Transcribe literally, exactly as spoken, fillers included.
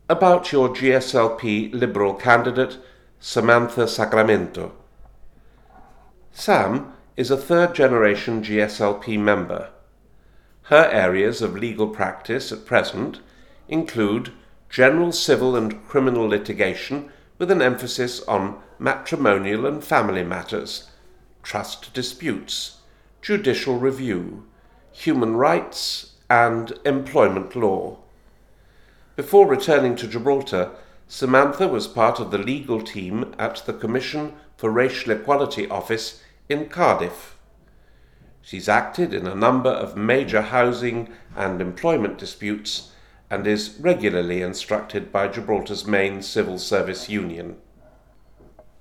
About your G S L P Liberal candidate, Samantha Sacramento. Sam is a third-generation G S L P member. Her areas of legal practice at present include general civil and criminal litigation with an emphasis on matrimonial and family matters, trust disputes, judicial review, human rights, and employment law. Before returning to Gibraltar, Samantha was part of the legal team at the Commission for Racial Equality Office in Cardiff. She's acted in a number of major housing and employment disputes and is regularly instructed by Gibraltar's main civil service union.